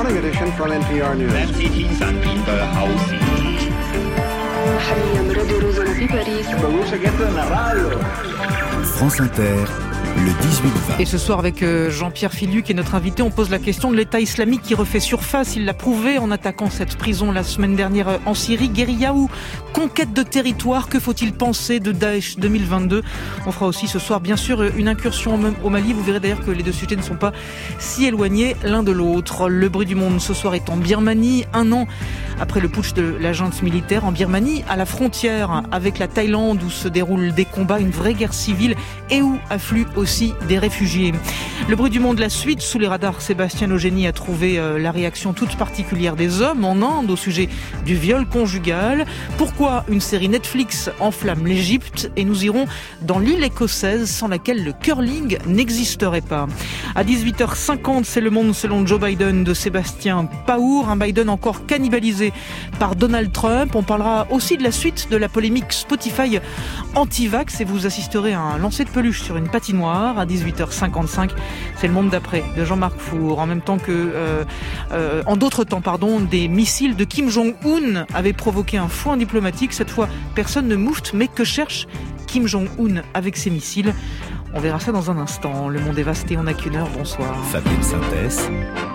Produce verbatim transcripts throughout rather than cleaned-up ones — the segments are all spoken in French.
morning edition from N P R News. France Inter, le dix-huit vingt. Et ce soir avec Jean-Pierre Filiu qui est notre invité, on pose la question de l'État islamique qui refait surface. Il l'a prouvé en attaquant cette prison la semaine dernière en Syrie. Guérilla ou conquête de territoire, que faut-il penser de Daesh deux mille vingt-deux? On fera aussi ce soir bien sûr une incursion au Mali. Vous verrez d'ailleurs que les deux sujets ne sont pas si éloignés l'un de l'autre. Le bruit du monde ce soir est en Birmanie, un an après le putsch de la junte militaire en Birmanie, à la frontière avec la Thaïlande où se déroulent des combats, une vraie guerre civile et où affluent aussi des réfugiés. Le bruit du monde, la suite, sous les radars, Sébastien Ogénie a trouvé euh, la réaction toute particulière des hommes en Inde au sujet du viol conjugal. Pourquoi une série Netflix enflamme l'Égypte? Et nous irons dans l'île écossaise sans laquelle le curling n'existerait pas. À dix-huit heures cinquante, c'est Le Monde selon Joe Biden de Sébastien Paour, un Biden encore cannibalisé par Donald Trump. On parlera aussi de la suite de la polémique Spotify anti-vax et vous assisterez à un lancer de peluche sur une patinoire à dix-huit heures cinquante-cinq. C'est Le Monde d'après de Jean-Marc Four. En même temps que, euh, euh, en d'autres temps, pardon, des missiles de Kim Jong-un avaient provoqué un foin diplomatique. Cette fois, personne ne moufte, mais que cherche Kim Jong-un avec ses missiles? On verra ça dans un instant. Le monde est vaste et on n'a qu'une heure. Bonsoir. Fabienne Synthèse.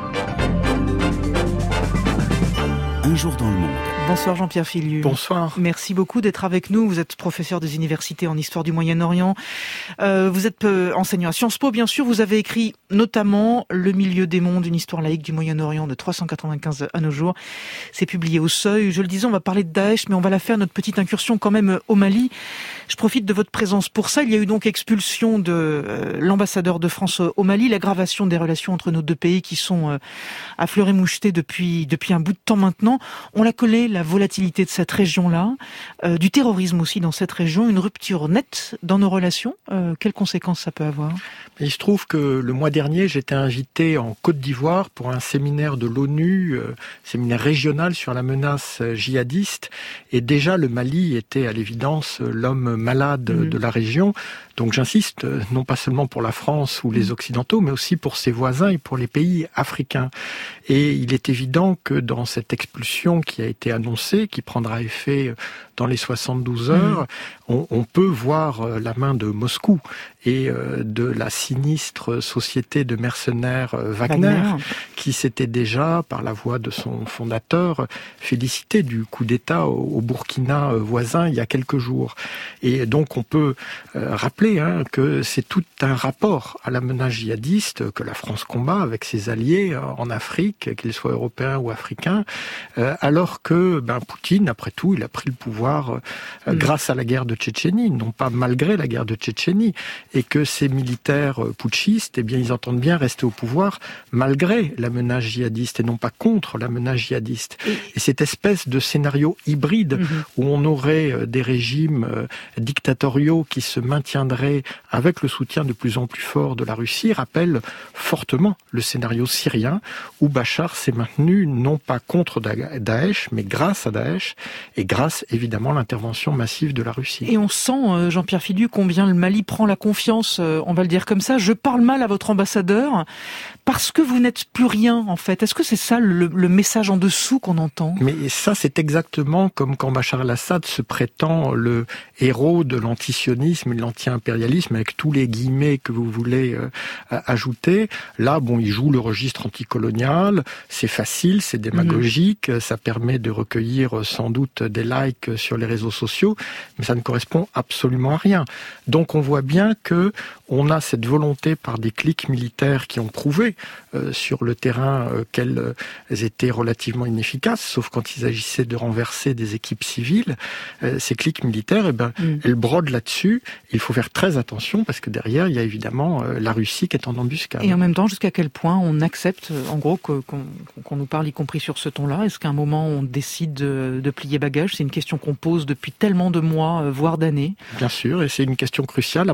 Un jour dans le monde. Bonsoir Jean-Pierre Filiu. Bonsoir. Merci beaucoup d'être avec nous. Vous êtes professeur des universités en histoire du Moyen-Orient. Euh, vous êtes euh, enseignant à Sciences Po, bien sûr. Vous avez écrit notamment Le milieu des mondes, une histoire laïque du Moyen-Orient de trois cent quatre-vingt-quinze à nos jours. C'est publié au Seuil. Je le disais, on va parler de Daesh, mais on va la faire, notre petite incursion quand même au Mali. Je profite de votre présence pour ça. Il y a eu donc expulsion de euh, l'ambassadeur de France au Mali, l'aggravation des relations entre nos deux pays qui sont euh, à fleur et moucheté depuis, depuis un bout de temps maintenant. On l'a collé, la volatilité de cette région-là, euh, du terrorisme aussi dans cette région, une rupture nette dans nos relations. Euh, quelles conséquences ça peut avoir? Il se trouve que le mois dernier, j'étais invité en Côte d'Ivoire pour un séminaire de l'ONU, euh, séminaire régional sur la menace djihadiste. Et déjà, le Mali était à l'évidence l'homme malade mmh. de la région. Donc j'insiste, non pas seulement pour la France ou les Occidentaux, mais aussi pour ses voisins et pour les pays africains. Et il est évident que dans cette expulsion qui a été annoncée, qui prendra effet dans les soixante-douze heures, mmh. on, on peut voir la main de Moscou et de la sinistre société de mercenaires Wagner, Wagner, qui s'était déjà, par la voix de son fondateur, félicité du coup d'État au Burkina voisin il y a quelques jours. Et donc on peut rappeler hein, que c'est tout un rapport à la menace djihadiste que la France combat avec ses alliés en Afrique, qu'ils soient européens ou africains, euh, alors que ben, Poutine, après tout, il a pris le pouvoir euh, mmh. grâce à la guerre de Tchétchénie, non pas malgré la guerre de Tchétchénie, et que ces militaires putschistes, eh bien, ils entendent bien rester au pouvoir malgré la menace djihadiste et non pas contre la menace djihadiste. Et, et cette espèce de scénario hybride mmh. où on aurait des régimes euh, dictatoriaux qui se maintiendraient avec le soutien de plus en plus fort de la Russie rappelle fortement le scénario syrien où Bachar s'est maintenu non pas contre Daesh, mais grâce à Daesh et grâce évidemment à l'intervention massive de la Russie. Et on sent, Jean-Pierre Filiu, combien le Mali prend la confiance, on va le dire comme ça. Je parle mal à votre ambassadeur parce que vous n'êtes plus rien en fait. Est-ce que c'est ça le, le message en dessous qu'on entend? Mais ça c'est exactement comme quand Bachar el-Assad se prétend le héros de l'antisionisme et de l'anti-impérialisme avec tous les guillemets que vous voulez euh, ajouter. Là, bon, il joue le registre anticolonial, c'est facile, c'est démagogique, mmh. ça permet de recueillir sans doute des likes sur les réseaux sociaux, mais ça ne correspond absolument à rien. Donc on voit bien que on a cette volonté par des cliques militaires qui ont prouvé euh, sur le terrain euh, qu'elles étaient relativement inefficaces, sauf quand il s'agissait de renverser des équipes civiles. Euh, ces cliques militaires, eh ben, mmh. elles brodent là-dessus. Il faut faire très attention parce que derrière, il y a évidemment euh, la Russie qui est en embuscade. Et en même temps, jusqu'à quel point on accepte, en gros, que, qu'on, qu'on nous parle, y compris sur ce ton-là? Est-ce qu'à un moment, on décide de, de plier bagage? C'est une question qu'on pose depuis tellement de mois, voire d'années. Bien sûr, et c'est une question cruciale, à mon avis,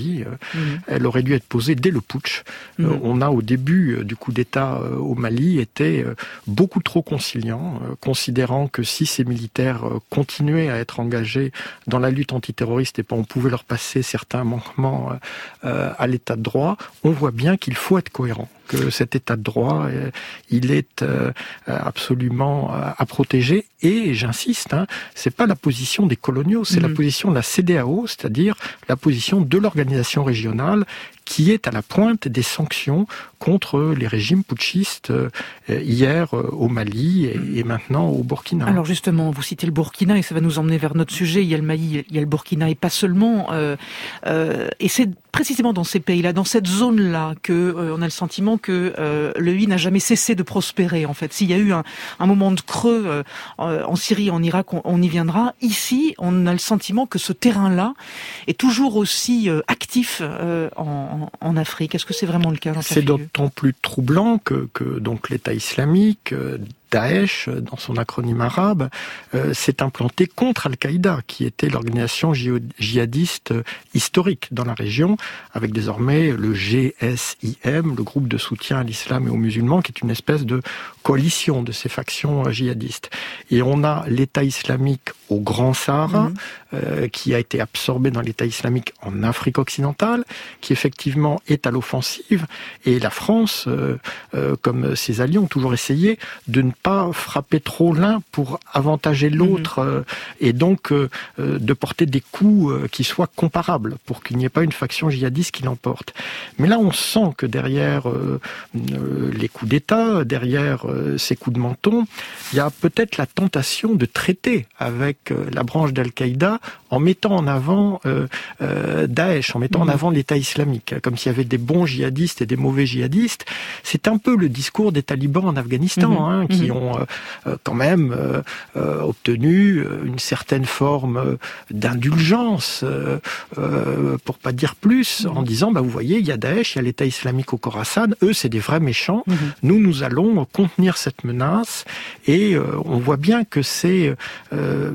stratégie. Mmh. Elle aurait dû être posée dès le putsch. Mmh. Euh, on a au début euh, du coup d'État euh, au Mali été euh, beaucoup trop conciliant, euh, considérant que si ces militaires euh, continuaient à être engagés dans la lutte antiterroriste, et pas on pouvait leur passer certains manquements euh, à l'état de droit. On voit bien qu'il faut être cohérent, que cet état de droit, euh, il est euh, absolument euh, à protéger. Et j'insiste, hein, c'est pas la position des coloniaux, c'est mmh. la position de la C E D E A O, c'est-à-dire la position de l'organisation régionale qui est à la pointe des sanctions contre les régimes putschistes euh, hier euh, au Mali et, et maintenant au Burkina. Alors justement, vous citez le Burkina et ça va nous emmener vers notre sujet. Il y a le Mali, il y a le Burkina et pas seulement. Euh, euh, et c'est précisément dans ces pays-là, dans cette zone-là, que euh, on a le sentiment que euh, le I n'a jamais cessé de prospérer. En fait, s'il y a eu un, un moment de creux euh, en Syrie, en Irak, on, on y viendra. Ici, on a le sentiment que ce terrain-là est toujours aussi euh, actif euh, en en Afrique. Est-ce que c'est vraiment le cas? C'est d'autant plus troublant que, que donc l'État islamique, Daesh, dans son acronyme arabe, euh, s'est implanté contre Al-Qaïda, qui était l'organisation djihadiste historique dans la région, avec désormais le G S I M, le groupe de soutien à l'islam et aux musulmans, qui est une espèce de coalition de ces factions djihadistes. Et on a l'État islamique au Grand Sahara, mmh. euh, qui a été absorbé dans l'État islamique en Afrique occidentale, qui effectivement est à l'offensive, et la France, euh, euh, comme ses alliés, ont toujours essayé de ne pas frapper trop l'un pour avantager l'autre, mmh. euh, et donc euh, de porter des coups euh, qui soient comparables, pour qu'il n'y ait pas une faction djihadiste qui l'emporte. Mais là, on sent que derrière euh, euh, les coups d'État, derrière euh, ces coups de menton, il y a peut-être la tentation de traiter avec euh, la branche d'Al-Qaïda en mettant en avant euh, euh, Daesh, en mettant mmh. en avant l'État islamique, comme s'il y avait des bons djihadistes et des mauvais djihadistes. C'est un peu le discours des talibans en Afghanistan, mmh. hein, qui mmh. ont euh, quand même euh, euh, obtenu une certaine forme d'indulgence, euh, euh, pour pas dire plus, mmh. en disant, bah, vous voyez, il y a Daesh, il y a l'État islamique au Khorasan, eux c'est des vrais méchants, mmh. nous, nous allons contenir cette menace, et euh, on voit bien que c'est euh,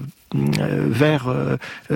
vers euh,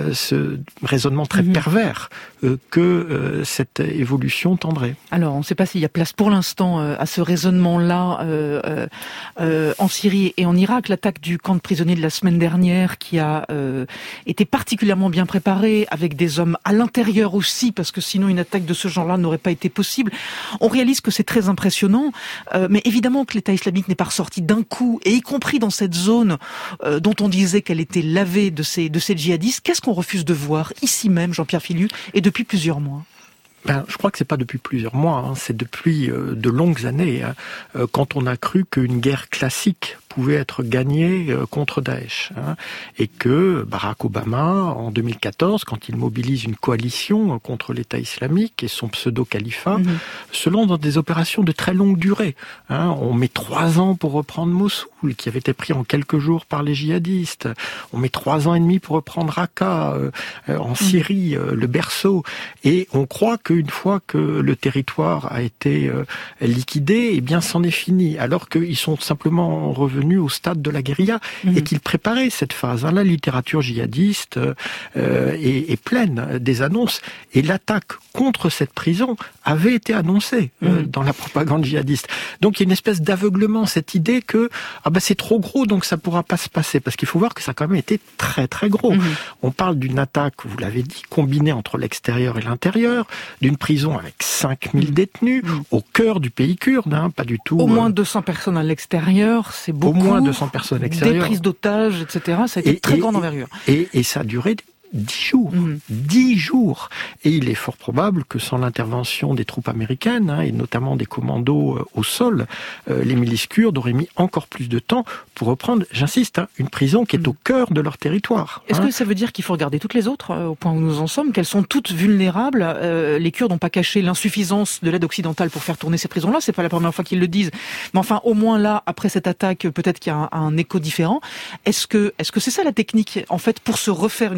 ce raisonnement très mmh. pervers euh, que euh, cette évolution tendrait. Alors, on ne sait pas s'il y a place pour l'instant euh, à ce raisonnement-là euh, euh, en Syrie et en Irak. L'attaque du camp de prisonniers de la semaine dernière qui a euh, été particulièrement bien préparée, avec des hommes à l'intérieur aussi, parce que sinon une attaque de ce genre-là n'aurait pas été possible. On réalise que c'est très impressionnant, euh, mais évidemment que l'État islamique n'est pas ressorti d'un coup, et y compris dans cette zone euh, dont on disait qu'elle était la de ces, de ces djihadistes. Qu'est-ce qu'on refuse de voir ici même, Jean-Pierre Filiu, et depuis plusieurs mois? Ben, je crois que c'est pas depuis plusieurs mois, hein, c'est depuis euh, de longues années, hein, euh, quand on a cru qu'une guerre classique pouvait être gagnée euh, contre Daesh, hein, et que Barack Obama, en deux mille quatorze, quand il mobilise une coalition contre l'État islamique et son pseudo-califat, mmh. se lance dans des opérations de très longue durée. Hein, on met trois ans pour reprendre Mossoul, qui avait été pris en quelques jours par les djihadistes. On met trois ans et demi pour reprendre Raqqa, euh, euh, en Syrie, euh, le berceau. Et on croit qu'une fois que le territoire a été euh, liquidé, eh bien, c'en est fini. Alors qu'ils sont simplement revenus au stade de la guérilla, mmh. et qu'ils préparaient cette phase. La littérature djihadiste euh, est, est pleine des annonces, et l'attaque contre cette prison avait été annoncée euh, mmh. dans la propagande djihadiste. Donc il y a une espèce d'aveuglement, cette idée que ah ben c'est trop gros, donc ça pourra pas se passer, parce qu'il faut voir que ça a quand même été très très gros. Mmh. On parle d'une attaque, vous l'avez dit, combinée entre l'extérieur et l'intérieur, d'une prison avec cinq mille mmh. détenus, mmh. au cœur du pays kurde, hein, pas du tout... Au moins deux cents personnes à l'extérieur, c'est beaucoup. Au moins deux cents personnes à l'extérieur. Des prises d'otages, et cetera. Ça a été et, très et, grande envergure. Et, et ça a duré dix jours. Mmh. Dix jours. Et il est fort probable que sans l'intervention des troupes américaines, hein, et notamment des commandos euh, au sol, euh, les milices kurdes auraient mis encore plus de temps pour reprendre, j'insiste, hein, une prison qui est mmh. au cœur de leur territoire. Est-ce hein. que ça veut dire qu'il faut regarder toutes les autres, euh, au point où nous en sommes, qu'elles sont toutes vulnérables? euh, Les Kurdes n'ont pas caché l'insuffisance de l'aide occidentale pour faire tourner ces prisons-là, c'est pas la première fois qu'ils le disent. Mais enfin, au moins là, après cette attaque, peut-être qu'il y a un, un écho différent. Est-ce que, est-ce que c'est ça la technique, en fait, pour se refaire une santé,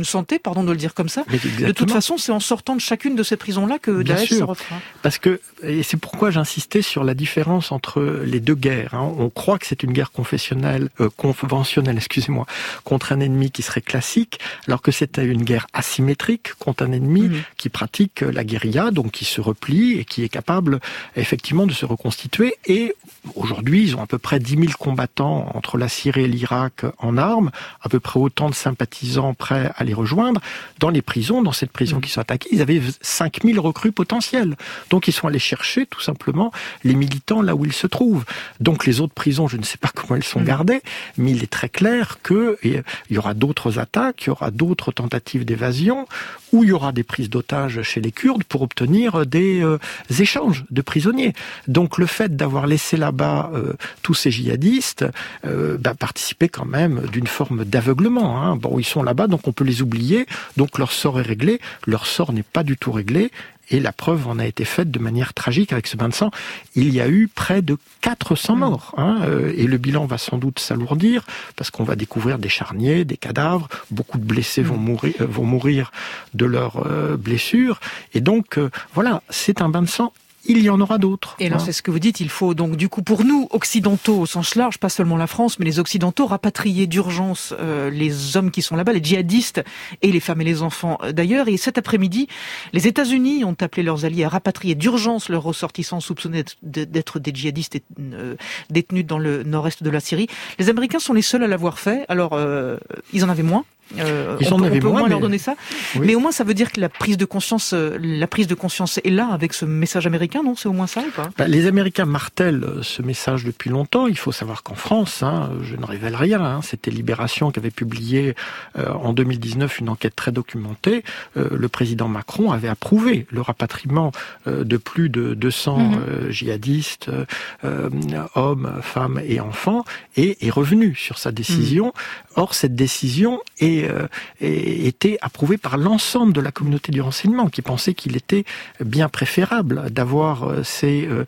pardon de le dire comme ça. De toute façon, c'est en sortant de chacune de ces prisons-là que Bien Daesh sûr, se refera. Parce que, et c'est pourquoi j'insistais sur la différence entre les deux guerres. Hein. On croit que c'est une guerre confessionnelle, euh, conventionnelle, excusez-moi, contre un ennemi qui serait classique, alors que c'est une guerre asymétrique contre un ennemi mmh. qui pratique la guérilla, donc qui se replie et qui est capable effectivement de se reconstituer. Et aujourd'hui, ils ont à peu près dix mille combattants entre la Syrie et l'Irak en armes, à peu près autant de sympathisants prêts à les rejoindre. Dans les prisons, dans cette prison mmh. qui sont attaquées, ils avaient cinq mille recrues potentielles. Donc ils sont allés chercher tout simplement les militants là où ils se trouvent. Donc les autres prisons, je ne sais pas comment elles sont gardées, mais il est très clair qu'il y aura d'autres attaques, il y aura d'autres tentatives d'évasion, où il y aura des prises d'otages chez les Kurdes pour obtenir des euh, échanges de prisonniers. Donc le fait d'avoir laissé là-bas euh, tous ces djihadistes euh, bah, participait quand même d'une forme d'aveuglement. Hein. Bon, ils sont là-bas, donc on peut les oublier, donc leur sort est réglé. Leur sort n'est pas du tout réglé. Et la preuve en a été faite de manière tragique avec ce bain de sang. Il y a eu près de quatre cents morts. Hein, et le bilan va sans doute s'alourdir parce qu'on va découvrir des charniers, des cadavres. Beaucoup de blessés vont mourir, vont mourir de leurs euh, blessures. Et donc, euh, voilà, c'est un bain de sang. Il y en aura d'autres. Et alors, hein. c'est ce que vous dites, il faut donc, du coup, pour nous, occidentaux au sens large, pas seulement la France, mais les occidentaux, rapatrier d'urgence euh, les hommes qui sont là-bas, les djihadistes et les femmes et les enfants euh, d'ailleurs. Et cet après-midi, les États-Unis ont appelé leurs alliés à rapatrier d'urgence leurs ressortissants soupçonnés d'être des djihadistes euh, détenus dans le nord-est de la Syrie. Les Américains sont les seuls à l'avoir fait. Alors, euh, ils en avaient moins. Euh, Ils on en peut, avaient on peut moins, au moins mais... leur donner ça, oui. Mais au moins ça veut dire que la prise de conscience, euh, la prise de conscience est là avec ce message américain, non? C'est au moins ça ou pas? Bah, les Américains martèlent ce message depuis longtemps. Il faut savoir qu'en France, hein, je ne révèle rien, hein, c'était Libération qui avait publié euh, en deux mille dix-neuf une enquête très documentée. Euh, le président Macron avait approuvé le rapatriement euh, de plus de deux cents mmh. euh, djihadistes, euh, hommes, femmes et enfants, et est revenu sur sa décision. Mmh. Or, cette décision est, euh, est, était approuvée par l'ensemble de la communauté du renseignement, qui pensait qu'il était bien préférable d'avoir euh, ces, euh,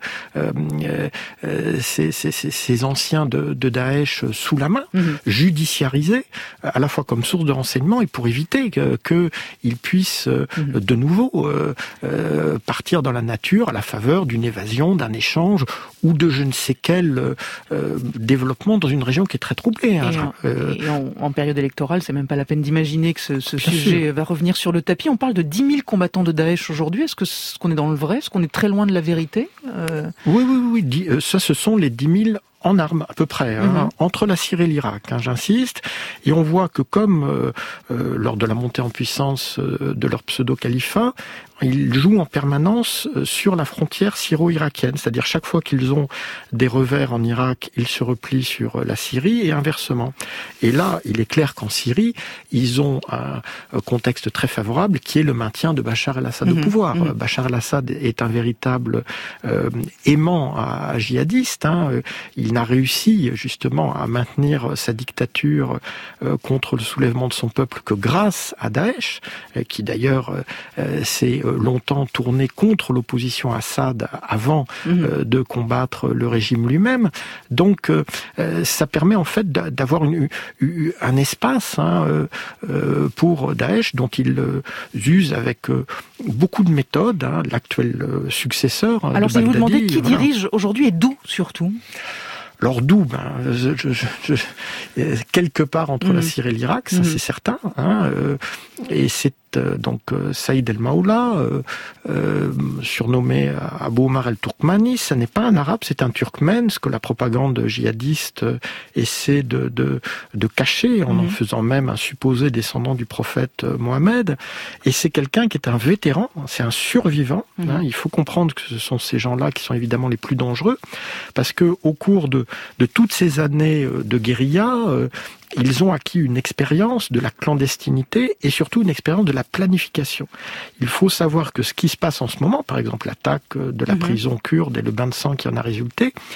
euh, ces, ces, ces, ces anciens de, de Daesh sous la main, mmh. judiciarisés, à la fois comme source de renseignement et pour éviter que, que ils puissent euh, mmh. de nouveau euh, euh, partir dans la nature à la faveur d'une évasion, d'un échange ou de je ne sais quel euh, développement dans une région qui est très troublée. Hein, et, en, euh, et en, en période électorale, c'est même pas la peine d'imaginer que ce, ce sujet sûr. va revenir sur le tapis. On parle de dix mille combattants de Daesh aujourd'hui. Est-ce que est-ce qu'on est dans le vrai? Est-ce qu'on est très loin de la vérité? euh... Oui, oui, oui. Ça, ce sont les dix mille en armes, à peu près, hein, mmh. entre la Syrie et l'Irak, hein, j'insiste. Et on voit que comme euh, euh, lors de la montée en puissance euh, de leur pseudo-califat, ils jouent en permanence sur la frontière syro-irakienne. C'est-à-dire chaque fois qu'ils ont des revers en Irak, ils se replient sur la Syrie et inversement. Et là, il est clair qu'en Syrie, ils ont un contexte très favorable qui est le maintien de Bachar el-Assad mmh, au pouvoir. Mmh. Bachar el-Assad est un véritable euh, aimant à, à djihadiste. Hein. Il n'a réussi justement à maintenir sa dictature euh, contre le soulèvement de son peuple que grâce à Daesh, euh, qui d'ailleurs euh, s'est longtemps tourné contre l'opposition Assad avant mmh. euh, de combattre le régime lui-même. Donc euh, ça permet en fait d'avoir une, une, un espace hein, euh, pour Daesh dont ils euh, usent avec euh, beaucoup de méthodes, hein, l'actuel euh, successeur Alors, de Baghdadi. Alors je vais vous demander qui voilà. dirige aujourd'hui et d'où surtout? Alors d'où ben, je, je, je, quelque part entre mmh. la Syrie et l'Irak, ça mmh. c'est certain. Hein, euh, et c'est euh, donc euh, Saïd El-Maoula, euh, euh, surnommé Abou Omar El-Tourkmani. Ça n'est pas un arabe, c'est un turkmène, ce que la propagande djihadiste euh, essaie de, de, de cacher, en mmh. en faisant même un supposé descendant du prophète euh, Mohammed. Et c'est quelqu'un qui est un vétéran, c'est un survivant. Mmh. Hein, il faut comprendre que ce sont ces gens-là qui sont évidemment les plus dangereux, parce que au cours de de toutes ces années de guérilla, euh, ils ont acquis une expérience de la clandestinité et surtout une expérience de la planification. Il faut savoir que ce qui se passe en ce moment, par exemple l'attaque de la mmh. prison kurde et le bain de sang qui en a résulté,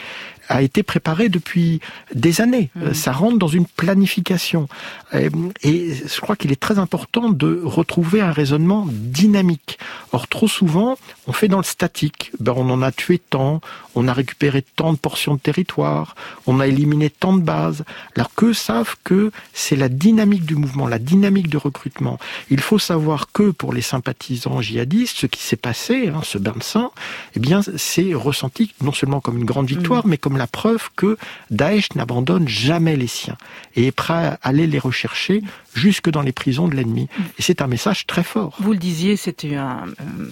a été préparé depuis des années. Mmh. Ça rentre dans une planification. Et, et je crois qu'il est très important de retrouver un raisonnement dynamique. Or, trop souvent, on fait dans le statique. Ben, on en a tué tant, on a récupéré tant de portions de territoire, on a éliminé tant de bases. Alors qu'eux savent que c'est la dynamique du mouvement, la dynamique de recrutement. Il faut savoir que pour les sympathisants djihadistes, ce qui s'est passé, hein, ce bain de sang, eh bien, c'est ressenti non seulement comme une grande victoire, mmh. mais comme la preuve que Daesh n'abandonne jamais les siens et est prêt à aller les rechercher jusque dans les prisons de l'ennemi. Et c'est un message très fort. Vous le disiez, c'était un,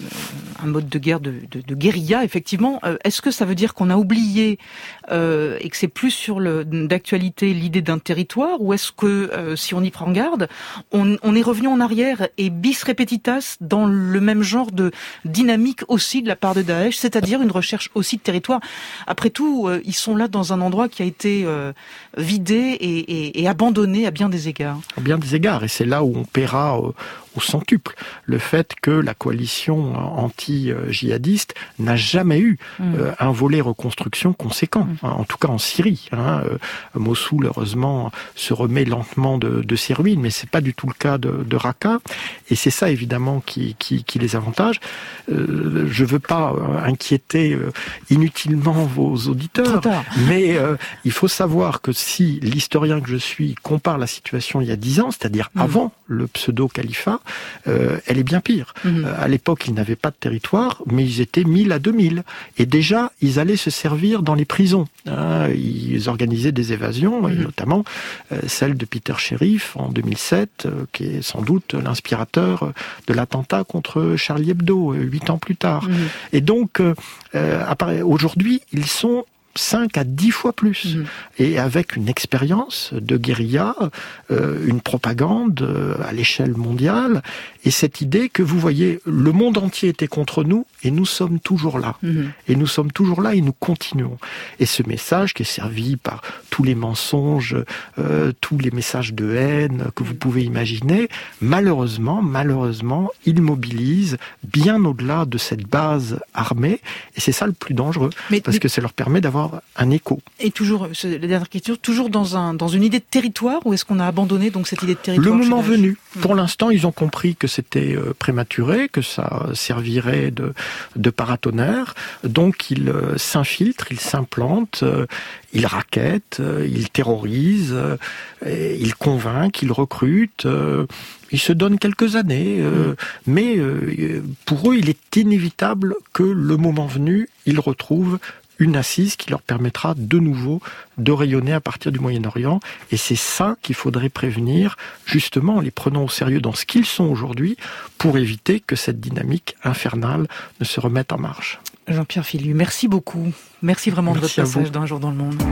un mode de guerre de, de, de guérilla, effectivement. Est-ce que ça veut dire qu'on a oublié euh, et que c'est plus sur le, d'actualité l'idée d'un territoire, ou est-ce que, euh, si on y prend garde, on, on est revenu en arrière et bis repetitas dans le même genre de dynamique aussi de la part de Daesh, c'est-à-dire une recherche aussi de territoire. Après tout, euh, ils sont là dans un endroit qui a été euh, vidé et, et, et abandonné à bien des égards. À bien des égards, et c'est là où on paiera au, au centuple le fait que la coalition anti-djihadiste n'a jamais eu mmh. euh, un volet reconstruction conséquent, mmh. en tout cas en Syrie. Hein. Euh, Mossoul, heureusement, se remet lentement de, de ses ruines, mais c'est pas du tout le cas de, de Raqqa, et c'est ça évidemment qui, qui, qui les avantage. Euh, je veux pas inquiéter euh, inutilement vos auditeurs, mais euh, il faut savoir que si l'historien que je suis compare la situation il y a dix ans, c'est-à-dire mmh. avant le pseudo-califat, euh, elle est bien pire. Mmh. Euh, à l'époque, ils n'avaient pas de territoire, mais ils étaient mille à deux mille. Et déjà, ils allaient se servir dans les prisons. Hein, ils organisaient des évasions, mmh. et notamment euh, celle de Peter Sherif en deux mille sept, euh, qui est sans doute l'inspirateur de l'attentat contre Charlie Hebdo, euh, huit ans plus tard. Mmh. Et donc, euh, euh, aujourd'hui, ils sont cinq à dix fois plus. Mmh. Et avec une expérience de guérilla, euh, une propagande euh, à l'échelle mondiale, et cette idée que vous voyez, le monde entier était contre nous, et nous sommes toujours là. Mmh. Et nous sommes toujours là, et nous continuons. Et ce message qui est servi par tous les mensonges, euh, tous les messages de haine que vous pouvez imaginer, malheureusement, malheureusement, il mobilise bien au-delà de cette base armée, et c'est ça le plus dangereux, mais, parce mais... que ça leur permet d'avoir un écho. Et toujours, la dernière question, toujours dans, un, dans une idée de territoire, ou est-ce qu'on a abandonné donc cette idée de territoire? Le moment venu. Pour l'instant, ils ont compris que c'était prématuré, que ça servirait de, de paratonnerre. Donc, ils euh, s'infiltrent, ils s'implantent, euh, ils rackettent, euh, ils terrorisent, euh, ils convainquent, ils recrutent. Euh, Ils se donnent quelques années, euh, mmh. mais euh, pour eux, il est inévitable que le moment venu, ils retrouvent une assise qui leur permettra de nouveau de rayonner à partir du Moyen-Orient. Et c'est ça qu'il faudrait prévenir, justement, en les prenant au sérieux dans ce qu'ils sont aujourd'hui, pour éviter que cette dynamique infernale ne se remette en marche. Jean-Pierre Fillu, merci beaucoup. Merci vraiment merci de votre passage d'Un jour dans le monde.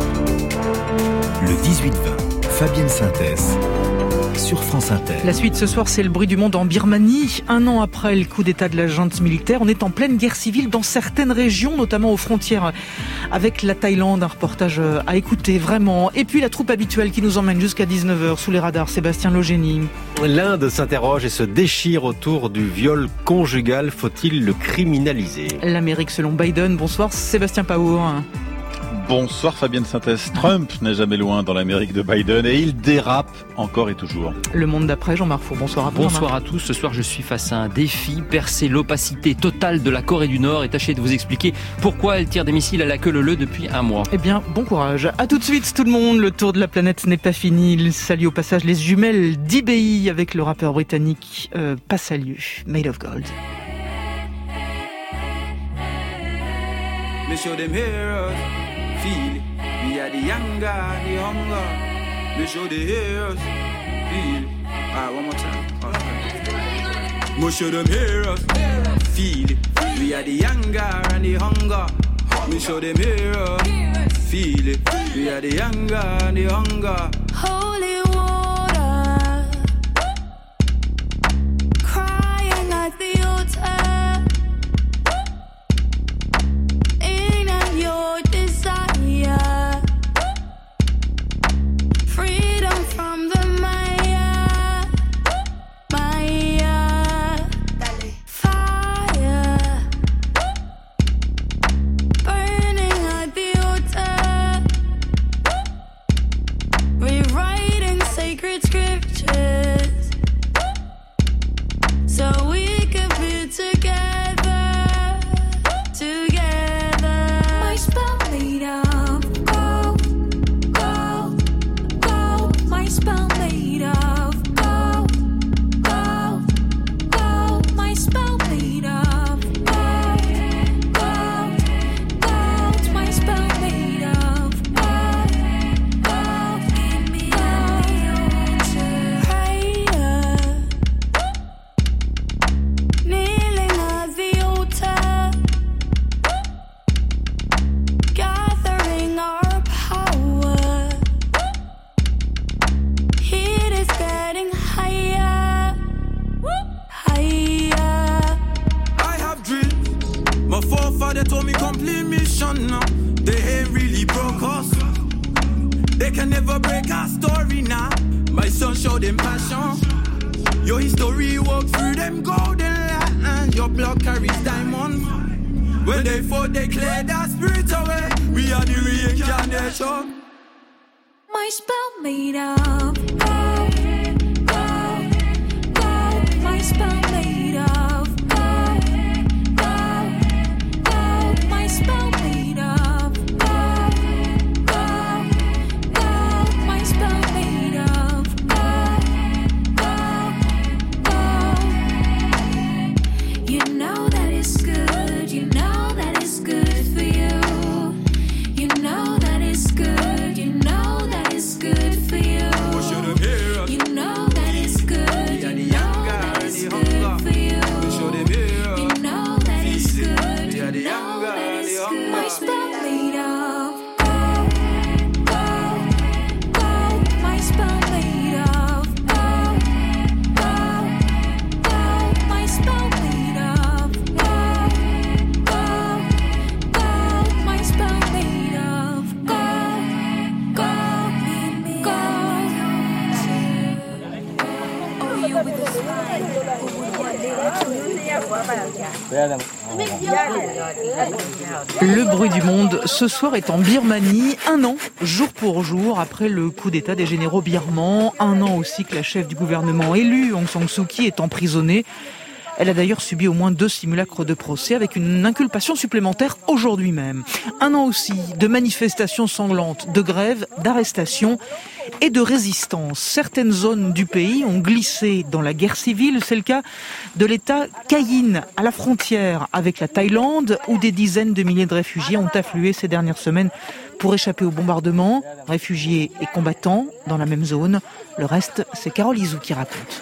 Le dix-huit vingt, Fabienne Synthèse. Sur France Inter. La suite ce soir, c'est le bruit du monde en Birmanie. Un an après le coup d'état de la junte militaire, on est en pleine guerre civile dans certaines régions, notamment aux frontières avec la Thaïlande. Un reportage à écouter, vraiment. Et puis la troupe habituelle qui nous emmène jusqu'à dix-neuf heures sous les radars, Sébastien Logénie. L'Inde s'interroge et se déchire autour du viol conjugal. Faut-il le criminaliser? L'Amérique selon Biden. Bonsoir Sébastien Paour. Bonsoir Fabienne Synthèse. Trump n'est jamais loin dans l'Amérique de Biden et il dérape encore et toujours. Le monde d'après, Jean-Marc Four. Bonsoir à vous. Bonsoir à tous. Ce soir, je suis face à un défi, percer l'opacité totale de la Corée du Nord et tâcher de vous expliquer pourquoi elle tire des missiles à la queue leu depuis un mois. Eh bien, bon courage. À tout de suite tout le monde. Le tour de la planète n'est pas fini. Il salue au passage les jumelles d'I B I avec le rappeur britannique euh, Passalu, Made of Gold. Feel it. We are the younger, the hunger. We show the heroes. Feel it. Alright, one more time. Alright. We show them heroes. Feel it. We are the younger and the hunger. We show them heroes. Feel it. We are the younger and the hunger. Holy water, crying at the altar. In and your desire, freedom from the Maya, Maya, fire, burning at the altar. me complete mission now. They ain't really broke us. They can never break our story now. My son showed them passion. Your history walk through them golden lines. Your blood carries diamonds. When they fought, they cleared our spirits away. We are the reincarnation. My spell made of gold, gold, gold. My spell made of gold, gold, gold. My spell made of gold, gold, gold. My spell made of gold, gold, gold. You know that it's good. You know that it's good for you. You know that it's good. You know that it's good for you. You know that it's good. You know that it's good for you. You know that it's good. You know that it's good. My spell made of gold, gold, gold. My spell made of gold, gold, gold. My spell made of gold, gold, gold. My spell made of gold, gold, gold. Oh, you with a Le bruit du monde ce soir est en Birmanie, un an, jour pour jour, après le coup d'état des généraux birmans, un an aussi que la chef du gouvernement élu, Aung San Suu Kyi, est emprisonnée. Elle a d'ailleurs subi au moins deux simulacres de procès avec une inculpation supplémentaire aujourd'hui même. Un an aussi de manifestations sanglantes, de grèves, d'arrestations et de résistance. Certaines zones du pays ont glissé dans la guerre civile. C'est le cas de l'État Kayin, à la frontière avec la Thaïlande, où des dizaines de milliers de réfugiés ont afflué ces dernières semaines pour échapper aux bombardements. Réfugiés et combattants dans la même zone. Le reste, c'est Carole Izou qui raconte.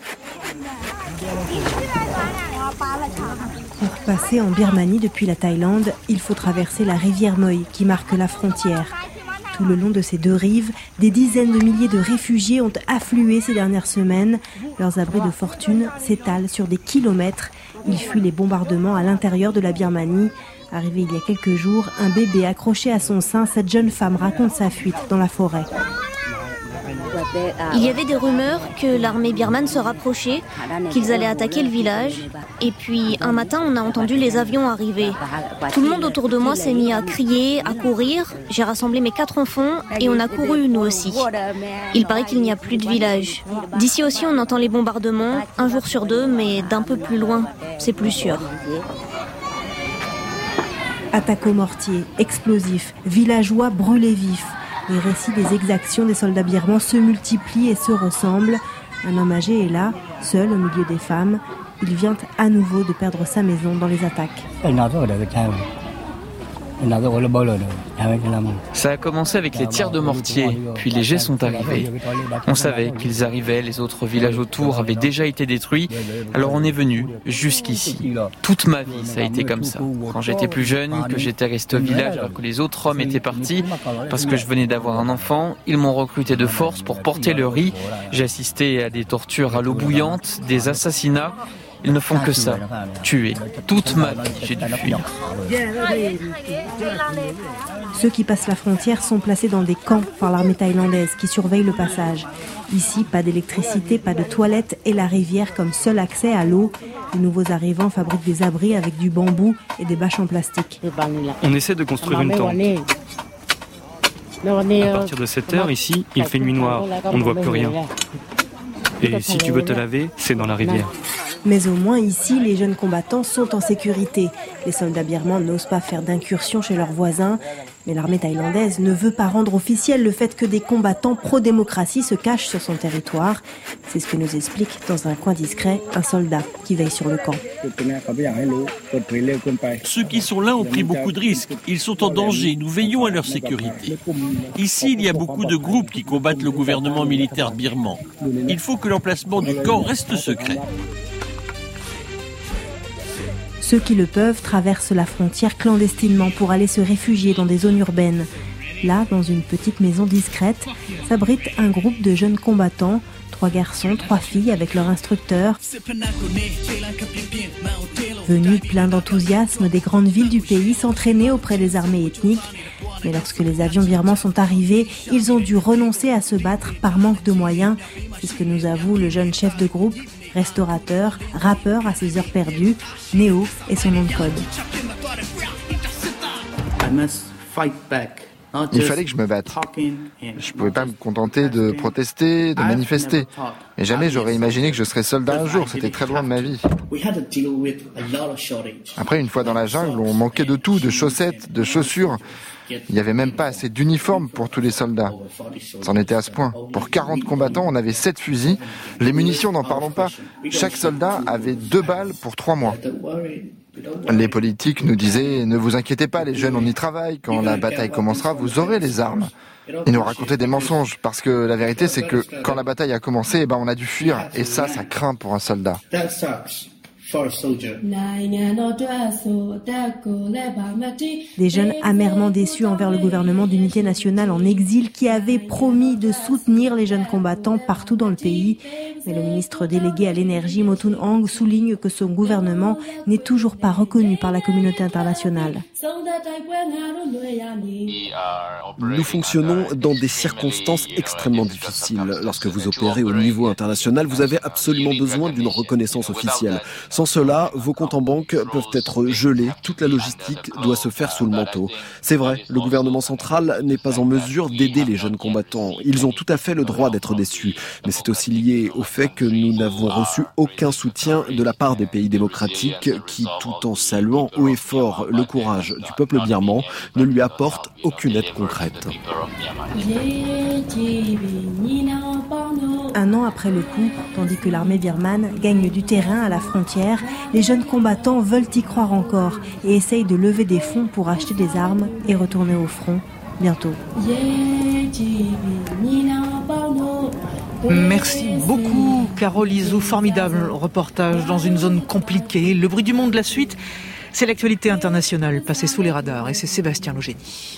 Pour passer en Birmanie depuis la Thaïlande, il faut traverser la rivière Moi qui marque la frontière. Tout le long de ces deux rives, des dizaines de milliers de réfugiés ont afflué ces dernières semaines. Leurs abris de fortune s'étalent sur des kilomètres. Ils fuient les bombardements à l'intérieur de la Birmanie. Arrivé il y a quelques jours, un bébé accroché à son sein, cette jeune femme raconte sa fuite dans la forêt. Il y avait des rumeurs que l'armée birmane se rapprochait, qu'ils allaient attaquer le village. Et puis un matin, on a entendu les avions arriver. Tout le monde autour de moi s'est mis à crier, à courir. J'ai rassemblé mes quatre enfants et on a couru nous aussi. Il paraît qu'il n'y a plus de village. D'ici aussi, on entend les bombardements, un jour sur deux, mais d'un peu plus loin. C'est plus sûr. Attaques au mortier, explosifs, villageois brûlés vifs. Les récits des exactions des soldats birmans se multiplient et se ressemblent. Un homme âgé est là, seul au milieu des femmes. Il vient à nouveau de perdre sa maison dans les attaques. Ça a commencé avec les tirs de mortier, puis les jets sont arrivés. On savait qu'ils arrivaient, les autres villages autour avaient déjà été détruits, alors on est venu jusqu'ici. Toute ma vie, ça a été comme ça. Quand j'étais plus jeune, que j'étais resté au village alors que les autres hommes étaient partis, parce que je venais d'avoir un enfant, ils m'ont recruté de force pour porter le riz. J'ai assisté à des tortures à l'eau bouillante, des assassinats. Ils ne font que ça, tuer. Toute ma vie, j'ai dû fuir. Ceux qui passent la frontière sont placés dans des camps par l'armée thaïlandaise qui surveille le passage. Ici, pas d'électricité, pas de toilettes et la rivière comme seul accès à l'eau. Les nouveaux arrivants fabriquent des abris avec du bambou et des bâches en plastique. On essaie de construire une tente. À partir de sept heures, ici, il fait nuit noire. On ne voit plus rien. Et si tu veux te laver, c'est dans la rivière. Mais au moins ici, les jeunes combattants sont en sécurité. Les soldats birmans n'osent pas faire d'incursion chez leurs voisins. Mais l'armée thaïlandaise ne veut pas rendre officiel le fait que des combattants pro-démocratie se cachent sur son territoire. C'est ce que nous explique, dans un coin discret, un soldat qui veille sur le camp. Ceux qui sont là ont pris beaucoup de risques. Ils sont en danger. Nous veillons à leur sécurité. Ici, il y a beaucoup de groupes qui combattent le gouvernement militaire birman. Il faut que l'emplacement du camp reste secret. Ceux qui le peuvent traversent la frontière clandestinement pour aller se réfugier dans des zones urbaines. Là, dans une petite maison discrète, s'abrite un groupe de jeunes combattants, trois garçons, trois filles avec leur instructeur. venus pleins d'enthousiasme des grandes villes du pays s'entraîner auprès des armées ethniques. Mais lorsque les avions birmans sont arrivés, ils ont dû renoncer à se battre par manque de moyens. C'est ce que nous avoue le jeune chef de groupe, restaurateur, rappeur à ses heures perdues. Néo est son nom de code. Il fallait que je me batte. Je ne pouvais pas me contenter de protester, de manifester. Et jamais j'aurais imaginé que je serais soldat un jour, c'était très loin de ma vie. Après, une fois dans la jungle, on manquait de tout, de chaussettes, de chaussures. Il n'y avait même pas assez d'uniformes pour tous les soldats. C'en était à ce point. Pour quarante combattants, on avait sept fusils. Les munitions, n'en parlons pas. Chaque soldat avait deux balles pour trois mois. Les politiques nous disaient « Ne vous inquiétez pas, les jeunes, on y travaille. Quand la bataille commencera, vous aurez les armes. » Ils nous racontaient des mensonges, parce que la vérité, c'est que quand la bataille a commencé, eh ben, on a dû fuir. Et ça, ça craint pour un soldat. Des jeunes amèrement déçus envers le gouvernement d'unité nationale en exil qui avait promis de soutenir les jeunes combattants partout dans le pays. Mais le ministre délégué à l'énergie, Motun Ang, souligne que son gouvernement n'est toujours pas reconnu par la communauté internationale. Nous fonctionnons dans des circonstances extrêmement difficiles. Lorsque vous opérez au niveau international, vous avez absolument besoin d'une reconnaissance officielle. Sans cela, vos comptes en banque peuvent être gelés. Toute la logistique doit se faire sous le manteau. C'est vrai, le gouvernement central n'est pas en mesure d'aider les jeunes combattants. Ils ont tout à fait le droit d'être déçus. Mais c'est aussi lié au fait que nous n'avons reçu aucun soutien de la part des pays démocratiques qui, tout en saluant haut et fort le courage du peuple birman, ne lui apportent aucune aide concrète. Un an après le coup, tandis que l'armée birmane gagne du terrain à la frontière, les jeunes combattants veulent y croire encore et essayent de lever des fonds pour acheter des armes et retourner au front bientôt. Merci beaucoup, Carole Izou. Formidable reportage dans une zone compliquée. Le bruit du monde, la suite, c'est l'actualité internationale passée sous les radars et c'est Sébastien Logénie.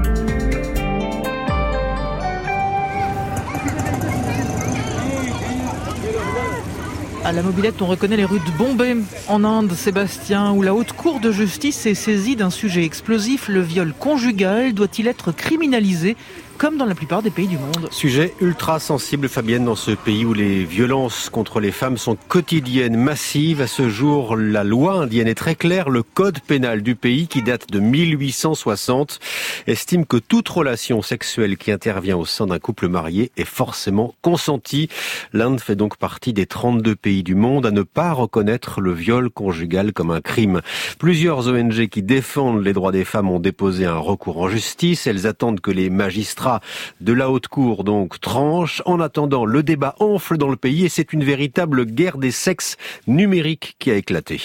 À la mobilette, on reconnaît les rues de Bombay, en Inde, Sébastien, où la haute cour de justice est saisie d'un sujet explosif. Le viol conjugal doit-il être criminalisé, comme dans la plupart des pays du monde? Sujet ultra sensible, Fabienne, dans ce pays où les violences contre les femmes sont quotidiennes, massives. À ce jour, la loi indienne est très claire. Le code pénal du pays, qui date de mille huit cent soixante, estime que toute relation sexuelle qui intervient au sein d'un couple marié est forcément consentie. L'Inde fait donc partie des trente-deux pays du monde à ne pas reconnaître le viol conjugal comme un crime. Plusieurs O N G qui défendent les droits des femmes ont déposé un recours en justice. Elles attendent que les magistrats de la haute cour donc tranche. En attendant, le débat enfle dans le pays et c'est une véritable guerre des sexes numériques qui a éclaté.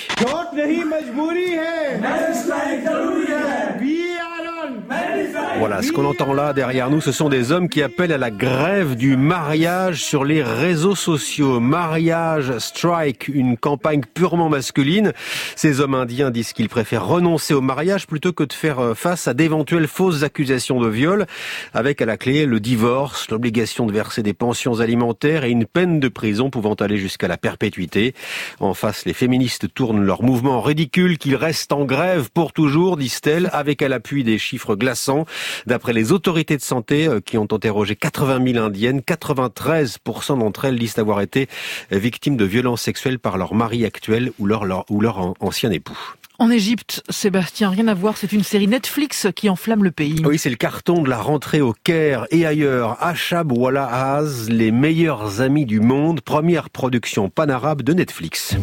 Voilà, ce qu'on entend là derrière nous, ce sont des hommes qui appellent à la grève du mariage sur les réseaux sociaux. Mariage Strike, une campagne purement masculine. Ces hommes indiens disent qu'ils préfèrent renoncer au mariage plutôt que de faire face à d'éventuelles fausses accusations de viol, avec à la clé le divorce, l'obligation de verser des pensions alimentaires et une peine de prison pouvant aller jusqu'à la perpétuité. En face, les féministes tournent leur mouvement en ridicule, qu'ils restent en grève pour toujours, disent-elles, avec à l'appui des chiffres glaçants. D'après les autorités de santé qui ont interrogé quatre-vingt mille indiennes, quatre-vingt-treize pour cent d'entre elles disent avoir été victimes de violences sexuelles par leur mari actuel ou leur, leur, ou leur ancien époux. En Égypte, Sébastien, rien à voir, c'est une série Netflix qui enflamme le pays. Oui, c'est le carton de la rentrée au Caire et ailleurs. Achab Wala Az, les meilleurs amis du monde, première production panarabe de Netflix.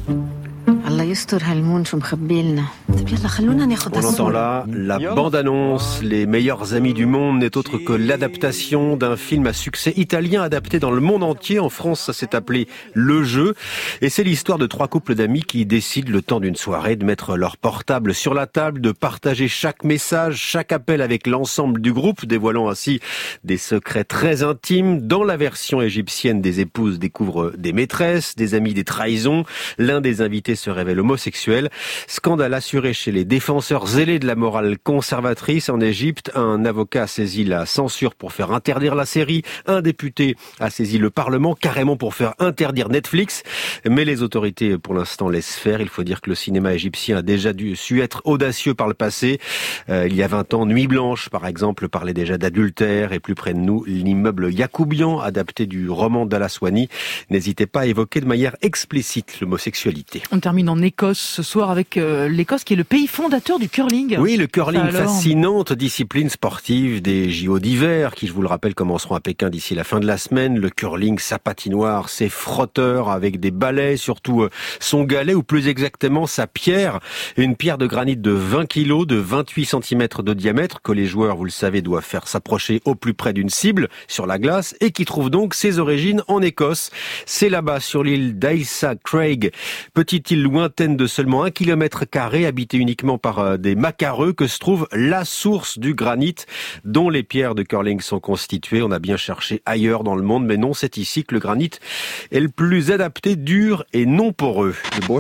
On entend là la bande-annonce. Les meilleurs amis du monde n'est autre que l'adaptation d'un film à succès italien adapté dans le monde entier. En France, ça s'est appelé Le Jeu. Et c'est l'histoire de trois couples d'amis qui décident le temps d'une soirée de mettre leur portable sur la table, de partager chaque message, chaque appel avec l'ensemble du groupe, dévoilant ainsi des secrets très intimes. Dans la version égyptienne, des épouses découvrent des maîtresses, des amis des trahisons. L'un des invités se révèle révèle homosexuel. Scandale assuré chez les défenseurs zélés de la morale conservatrice. En Égypte, un avocat a saisi la censure pour faire interdire la série. Un député a saisi le Parlement carrément pour faire interdire Netflix. Mais les autorités, pour l'instant, laissent faire. Il faut dire que le cinéma égyptien a déjà dû, su être audacieux par le passé. Euh, il y a vingt ans, Nuit Blanche, par exemple, parlait déjà d'adultère. Et plus près de nous, l'immeuble Yacoubian, adapté du roman d'Al-Aswani, n'hésitait pas à évoquer de manière explicite l'homosexualité. On termine en Écosse ce soir avec euh, l'Écosse qui est le pays fondateur du curling. Oui, le curling, Ça, alors... fascinante discipline sportive des J O d'hiver, qui, je vous le rappelle, commenceront à Pékin d'ici la fin de la semaine. Le curling, sa patinoire, ses frotteurs avec des balais, surtout euh, son galet, ou plus exactement sa pierre. Une pierre de granit de vingt kilos, de vingt-huit centimètres de diamètre, que les joueurs, vous le savez, doivent faire s'approcher au plus près d'une cible sur la glace, et qui trouve donc ses origines en Écosse. C'est là-bas, sur l'île d'Ailsa Craig, petite île lointaine de seulement un kilomètre carré, habitée uniquement par euh, des macareux, que se trouve la source du granit dont les pierres de curling sont constituées. On a bien cherché ailleurs dans le monde, mais non, c'est ici que le granit est le plus adapté, dur et non poreux.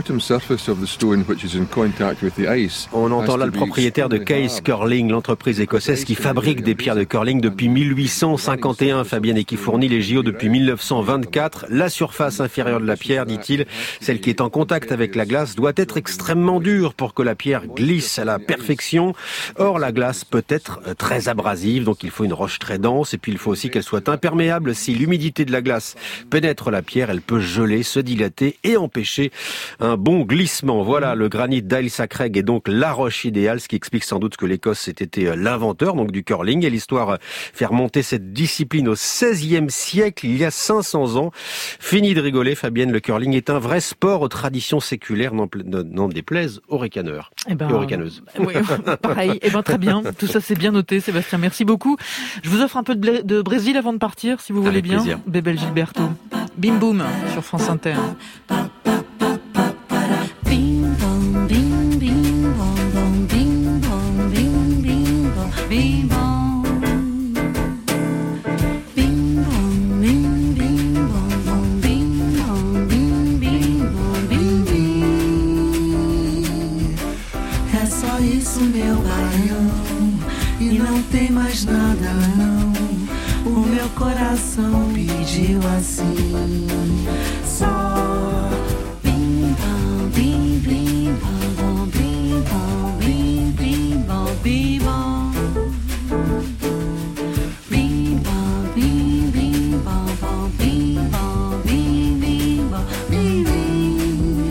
On entend là le propriétaire de Case Curling, l'entreprise écossaise qui fabrique des pierres de curling depuis mille huit cent cinquante et un, Fabienne, et qui fournit les J O depuis mille neuf cent vingt-quatre. La surface inférieure de la pierre, dit-il, celle qui est en contact avec la glace, doit être extrêmement dure pour que la pierre glisse à la perfection. Or, la glace peut être très abrasive, donc il faut une roche très dense, et puis il faut aussi qu'elle soit imperméable. Si l'humidité de la glace pénètre la pierre, elle peut geler, se dilater et empêcher un bon glissement. Voilà, le granit d'Ailsa Craig est donc la roche idéale, ce qui explique sans doute que l'Écosse ait été l'inventeur donc du curling, et l'histoire fait remonter cette discipline au seizième siècle, il y a cinq cents ans. Fini de rigoler, Fabienne, le curling est un vrai sport aux traditions séculaires, n'en, n'en déplaise aux ricaneurs eh ben, et aux ricaneuses. Oui, pareil, eh ben, très bien, tout ça c'est bien noté, Sébastien, merci beaucoup. Je vous offre un peu de, blé, de Brésil avant de partir, si vous voulez. Avec bien. Plaisir. Bébel Gilberto, Bim Boum sur France Inter. Bim bom, bim bim bom bom, bim bom, bim bim bom, bim bom. Bim bom, bim bim bom bom, bim bom, bim bim bom, bim bim. É só isso, meu baião, e não tem mais nada não. O meu coração pediu assim, só bim bom, bim bim bom bom, bim bom, bim bim bom, bim bom. Bim bom, bim bim bom bom, bim bom, bim bim bom, bim bim.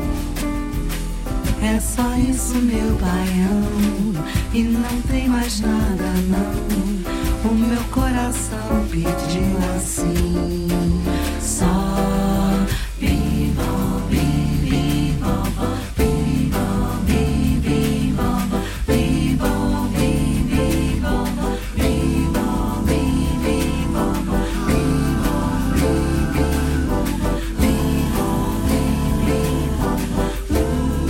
É só isso, meu baião, e não tem mais nada não. O meu coração pediu assim, só bim bom, bim bim bom bom, bim bom, bim bim bom bom, bim bom, bim bim bom bom, bim bom, bim bim bom bom, bim bom, bim bim bom bom, bim bom, bim bim bom bom.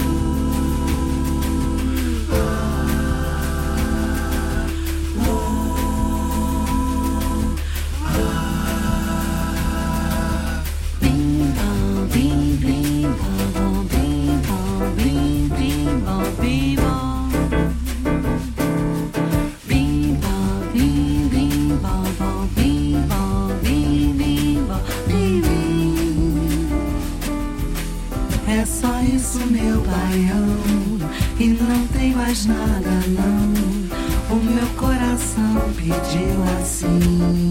É só isso, meu baião, e não tem mais nada não. O meu coração pediu assim,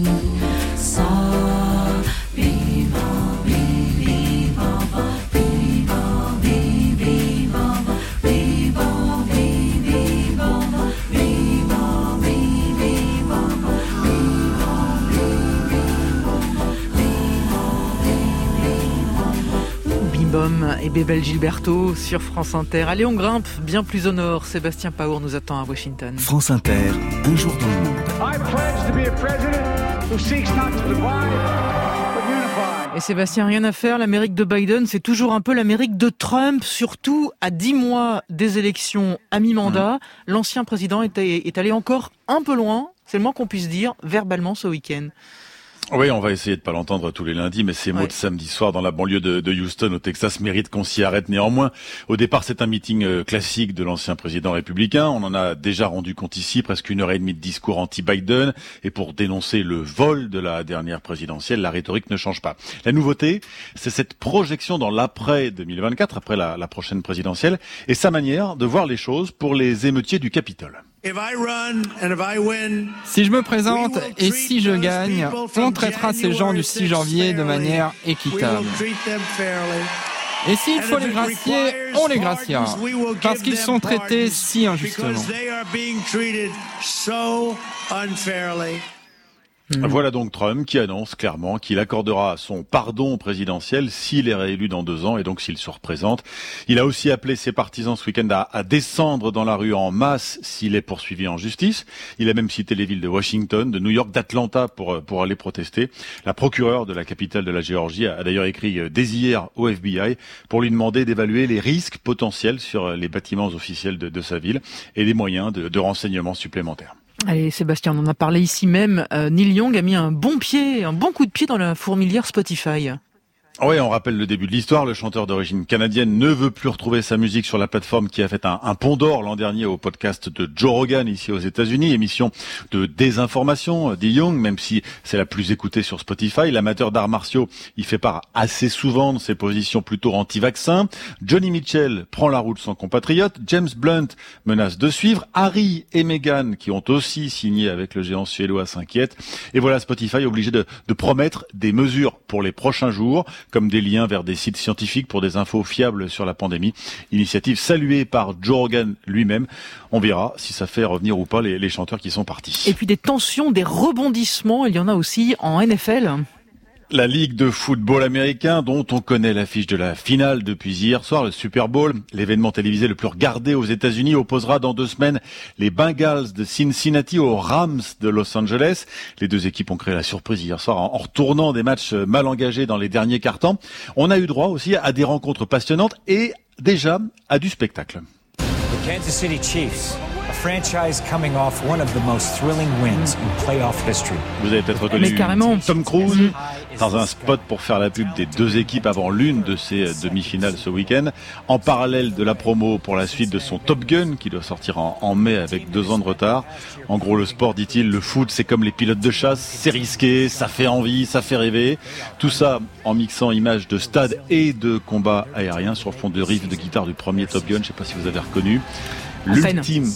só bim bom, bim bim bom bom, bim bom, bim bim bom bom, bim bom, bim bim bom bom, bim bom, bim bim bom bom, bim bom, bim bim bom bom, bim bom, bim bim bom bom. Bim Bom et Bébel Gilberto sur France Inter. Allez, on grimpe bien plus au nord. Sébastien Paour nous attend à Washington. France Inter, un jour dans le monde. I pledge to be a president who seeks not to divide, but unify. Et Sébastien, rien à faire, l'Amérique de Biden, c'est toujours un peu l'Amérique de Trump, surtout à dix mois des élections à mi-mandat. Mmh. L'ancien président est, est allé encore un peu loin, c'est le moins qu'on puisse dire, verbalement ce week-end. Oui, on va essayer de pas l'entendre tous les lundis, mais ces mots Ouais. de samedi soir dans la banlieue de, de Houston, au Texas, méritent qu'on s'y arrête néanmoins. Au départ, c'est un meeting euh, classique de l'ancien président républicain. On en a déjà rendu compte ici, presque une heure et demie de discours anti-Biden. Et pour dénoncer le vol de la dernière présidentielle, la rhétorique ne change pas. La nouveauté, c'est cette projection dans l'après deux mille vingt-quatre, après la, la prochaine présidentielle, et sa manière de voir les choses pour les émeutiers du Capitole. Si je me présente et si je gagne, on traitera ces gens du six janvier de manière équitable. Et s'il faut les gracier, on les graciera, parce qu'ils sont traités si injustement. Voilà donc Trump qui annonce clairement qu'il accordera son pardon présidentiel s'il est réélu dans deux ans et donc s'il se représente. Il a aussi appelé ses partisans ce week-end à, à descendre dans la rue en masse s'il est poursuivi en justice. Il a même cité les villes de Washington, de New York, d'Atlanta pour, pour aller protester. La procureure de la capitale de la Géorgie a d'ailleurs écrit dès hier au F B I pour lui demander d'évaluer les risques potentiels sur les bâtiments officiels de, de sa ville et les moyens de, de renseignements supplémentaires. Allez, Sébastien, on en a parlé ici même. Euh, Neil Young a mis un bon pied, un bon coup de pied dans la fourmilière Spotify. Oui, on rappelle le début de l'histoire. Le chanteur d'origine canadienne ne veut plus retrouver sa musique sur la plateforme qui a fait un, un pont d'or l'an dernier au podcast de Joe Rogan ici aux États-Unis, émission de désinformation, dit Young, même si c'est la plus écoutée sur Spotify. L'amateur d'arts martiaux y fait part assez souvent de ses positions plutôt anti-vaccins. Johnny Mitchell prend la route de son compatriote. James Blunt menace de suivre. Harry et Meghan, qui ont aussi signé avec le géant suédois, s'inquiètent. Et voilà Spotify obligé de, de promettre des mesures pour les prochains jours, comme des liens vers des sites scientifiques pour des infos fiables sur la pandémie. Initiative saluée par Joe Rogan lui-même. On verra si ça fait revenir ou pas les, les chanteurs qui sont partis. Et puis des tensions, des rebondissements, il y en a aussi en N F L. La Ligue de football américain, dont on connaît l'affiche de la finale depuis hier soir, le Super Bowl, l'événement télévisé le plus regardé aux États-Unis, opposera dans deux semaines les Bengals de Cincinnati aux Rams de Los Angeles. Les deux équipes ont créé la surprise hier soir en retournant des matchs mal engagés dans les derniers quart-temps. On a eu droit aussi à des rencontres passionnantes et déjà à du spectacle. The Kansas City Chiefs, a franchise coming off one of the most thrilling wins in playoff history. Vous avez peut-être reconnu Tom Cruise dans un spot pour faire la pub des deux équipes avant l'une de ces demi-finales ce week-end, en parallèle de la promo pour la suite de son Top Gun qui doit sortir en, en mai avec deux ans de retard. En gros, le sport, dit-il, le foot, c'est comme les pilotes de chasse, c'est risqué, ça fait envie, ça fait rêver. Tout ça en mixant images de stade et de combats aériens sur fond de riff de guitare du premier Top Gun. Je ne sais pas si vous avez reconnu. L'ultime...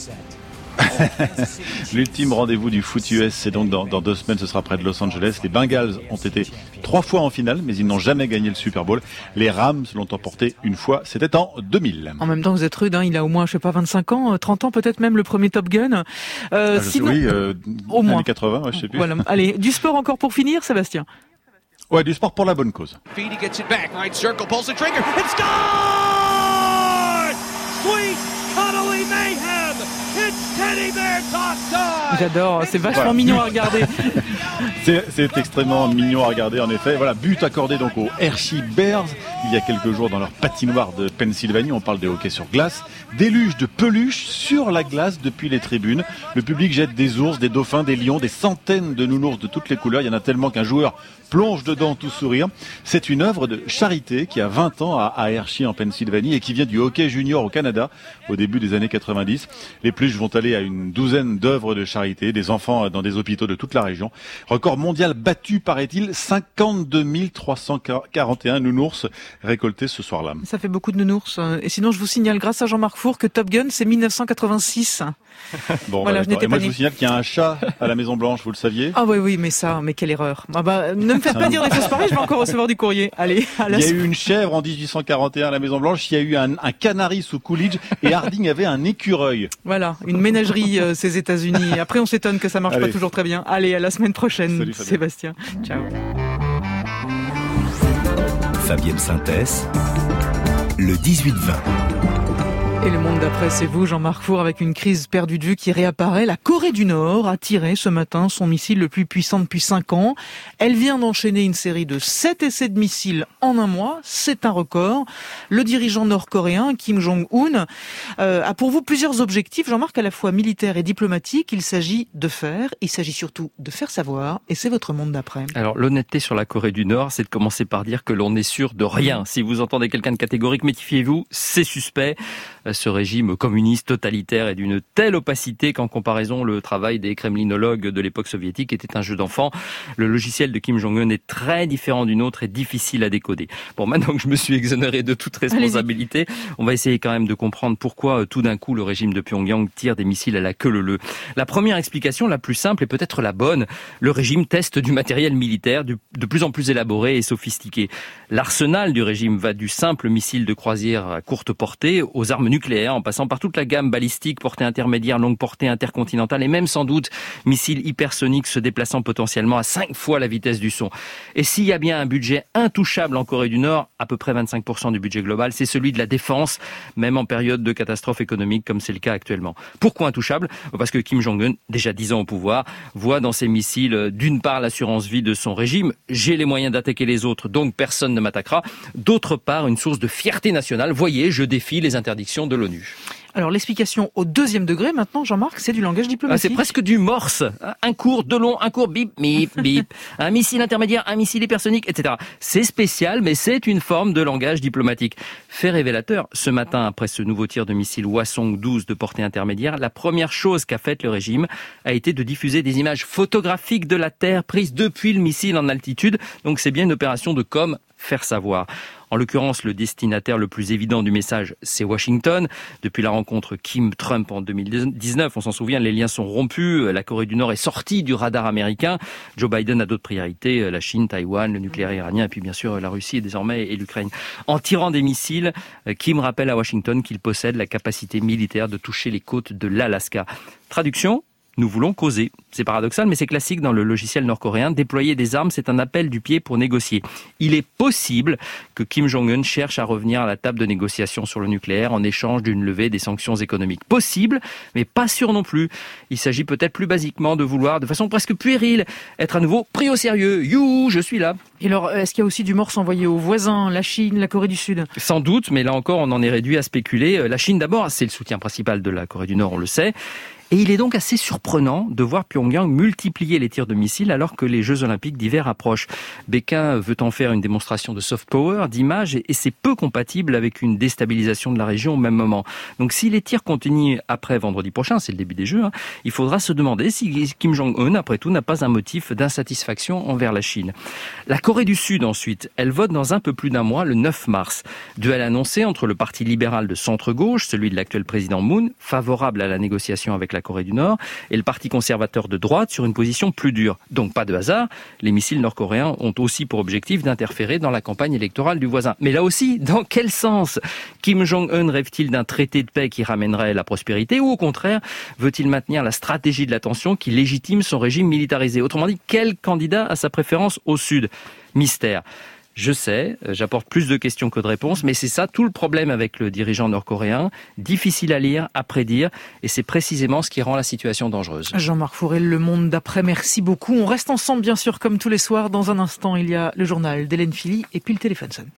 L'ultime rendez-vous du foot U S, c'est donc dans, dans deux semaines, ce sera près de Los Angeles. Les Bengals ont été trois fois en finale, mais ils n'ont jamais gagné le Super Bowl. Les Rams l'ont emporté une fois, c'était en deux mille. En même temps, vous êtes rude, hein, il a au moins, je sais pas, vingt-cinq ans, trente ans peut-être même, le premier Top Gun. Euh, ah, sinon, oui, euh, au moins. années quatre-vingts, ouais, je sais plus. Voilà. Allez, du sport encore pour finir, Sébastien. Ouais, du sport pour la bonne cause. Feedy gets it back, right circle, pulls the trigger, and scores! Sweet cuddly mayhem! It's Teddy Bear Talk time! J'adore, c'est vachement voilà. mignon à regarder. C'est, c'est extrêmement mignon à regarder en effet. Voilà, but accordé donc aux Hershey Bears il y a quelques jours dans leur patinoire de Pennsylvanie. On parle des hockey sur glace. Déluge de peluches sur la glace depuis les tribunes. Le public jette des ours, des dauphins, des lions, des centaines de nounours de toutes les couleurs. Il y en a tellement qu'un joueur plonge dedans tout sourire. C'est une œuvre de charité qui a vingt ans à, à Hershey en Pennsylvanie et qui vient du hockey junior au Canada au début des années quatre-vingt-dix. Les peluches vont aller à une douzaine d'œuvres de charité, des enfants dans des hôpitaux de toute la région. Record mondial battu, paraît-il, cinquante-deux mille trois cent quarante et un nounours récoltés ce soir-là. Ça fait beaucoup de nounours. Et sinon, je vous signale, grâce à Jean-Marc Four, que Top Gun, c'est mille neuf cent quatre-vingt-six. Bon, voilà, bah, je n'étais et moi, pas je vous signale qu'il y a un chat à la Maison Blanche, vous le saviez? Ah oui, oui, mais ça, mais quelle erreur. Ah bah, ne me faites pas dire des choses pareilles, je vais encore recevoir du courrier. Allez, à la Il y a eu une chèvre en dix-huit cent quarante et un à la Maison Blanche, il y a eu un, un canari sous Coolidge et Harding avait un écureuil. Voilà, une ménagerie, euh, ces États-Unis. Après, on s'étonne que ça marche Allez. pas toujours très bien. Allez, à la semaine prochaine, Salut, Fabien. Sébastien. Ciao. Fabienne Synthèse, le dix-huit vingt. Et le monde d'après, c'est vous, Jean-Marc Four, avec une crise perdue de vue qui réapparaît. La Corée du Nord a tiré ce matin son missile le plus puissant depuis cinq ans. Elle vient d'enchaîner une série de sept essais de missiles en un mois. C'est un record. Le dirigeant nord-coréen, Kim Jong-un, euh, a pour vous plusieurs objectifs, Jean-Marc, à la fois militaires et diplomatiques. Il s'agit de faire, il s'agit surtout de faire savoir. Et c'est votre monde d'après. Alors, l'honnêteté sur la Corée du Nord, c'est de commencer par dire que l'on est sûr de rien. Si vous entendez quelqu'un de catégorique, méfiez-vous, c'est suspect. Ce régime communiste totalitaire est d'une telle opacité qu'en comparaison, le travail des kremlinologues de l'époque soviétique était un jeu d'enfant. Le logiciel de Kim Jong-un est très différent du nôtre et difficile à décoder. Bon, maintenant que je me suis exonéré de toute responsabilité, Allez-y. On va essayer quand même de comprendre pourquoi tout d'un coup le régime de Pyongyang tire des missiles à la queue leu-leu. La première explication, la plus simple et peut-être la bonne, le régime teste du matériel militaire de plus en plus élaboré et sophistiqué. L'arsenal du régime va du simple missile de croisière à courte portée aux armes nucléaires, en passant par toute la gamme balistique, portée intermédiaire, longue portée, intercontinentale et même sans doute missiles hypersoniques se déplaçant potentiellement à cinq fois la vitesse du son. Et s'il y a bien un budget intouchable en Corée du Nord, à peu près vingt-cinq pour cent du budget global, c'est celui de la défense, même en période de catastrophe économique comme c'est le cas actuellement. Pourquoi intouchable ? Parce que Kim Jong-un, déjà dix ans au pouvoir, voit dans ses missiles d'une part l'assurance vie de son régime, j'ai les moyens d'attaquer les autres, donc personne ne m'attaquera, d'autre part une source de fierté nationale, voyez, je défie les interdictions de l'ONU. Alors l'explication au deuxième degré maintenant, Jean-Marc, c'est du langage diplomatique. Ah, c'est presque du morse. Un court, deux longs, un court, bip, bip, bip. Un missile intermédiaire, un missile hypersonique, et cetera. C'est spécial, mais c'est une forme de langage diplomatique. Fait révélateur, ce matin, après ce nouveau tir de missile Hwasong douze de portée intermédiaire, la première chose qu'a faite le régime a été de diffuser des images photographiques de la Terre prises depuis le missile en altitude. Donc c'est bien une opération de com', faire savoir. En l'occurrence, le destinataire le plus évident du message, c'est Washington. Depuis la rencontre Kim-Trump en deux mille dix-neuf, on s'en souvient, les liens sont rompus. La Corée du Nord est sortie du radar américain. Joe Biden a d'autres priorités, la Chine, Taïwan, le nucléaire iranien, et puis bien sûr la Russie et désormais et l'Ukraine. En tirant des missiles, Kim rappelle à Washington qu'il possède la capacité militaire de toucher les côtes de l'Alaska. Traduction ? Nous voulons causer. C'est paradoxal, mais c'est classique dans le logiciel nord-coréen. Déployer des armes, c'est un appel du pied pour négocier. Il est possible que Kim Jong-un cherche à revenir à la table de négociation sur le nucléaire en échange d'une levée des sanctions économiques. Possible, mais pas sûr non plus. Il s'agit peut-être plus basiquement de vouloir, de façon presque puérile, être à nouveau pris au sérieux. You, je suis là. Et alors, est-ce qu'il y a aussi du morse envoyé aux voisins, la Chine, la Corée du Sud ? Sans doute, mais là encore, on en est réduit à spéculer. La Chine, d'abord, c'est le soutien principal de la Corée du Nord, on le sait. Et il est donc assez surprenant de voir Pyongyang multiplier les tirs de missiles alors que les Jeux Olympiques d'hiver approchent. Pékin veut en faire une démonstration de soft power, d'image, et c'est peu compatible avec une déstabilisation de la région au même moment. Donc si les tirs continuent après vendredi prochain, c'est le début des Jeux, hein, il faudra se demander si Kim Jong-un, après tout, n'a pas un motif d'insatisfaction envers la Chine. La Corée du Sud, ensuite, elle vote dans un peu plus d'un mois, le neuf mars. Duel annoncé entre le parti libéral de centre-gauche, celui de l'actuel président Moon, favorable à la négociation avec la la Corée du Nord, et le parti conservateur de droite sur une position plus dure. Donc pas de hasard, les missiles nord-coréens ont aussi pour objectif d'interférer dans la campagne électorale du voisin. Mais là aussi, dans quel sens ? Kim Jong-un rêve-t-il d'un traité de paix qui ramènerait la prospérité, ou au contraire, veut-il maintenir la stratégie de la tension qui légitime son régime militarisé ? Autrement dit, quel candidat a sa préférence au Sud ? Mystère. Je sais, j'apporte plus de questions que de réponses, mais c'est ça tout le problème avec le dirigeant nord-coréen. Difficile à lire, à prédire, et c'est précisément ce qui rend la situation dangereuse. Jean-Marc Fourel, Le Monde d'après, merci beaucoup. On reste ensemble, bien sûr, comme tous les soirs. Dans un instant, il y a le journal d'Hélène Philly et puis le téléphone sonne.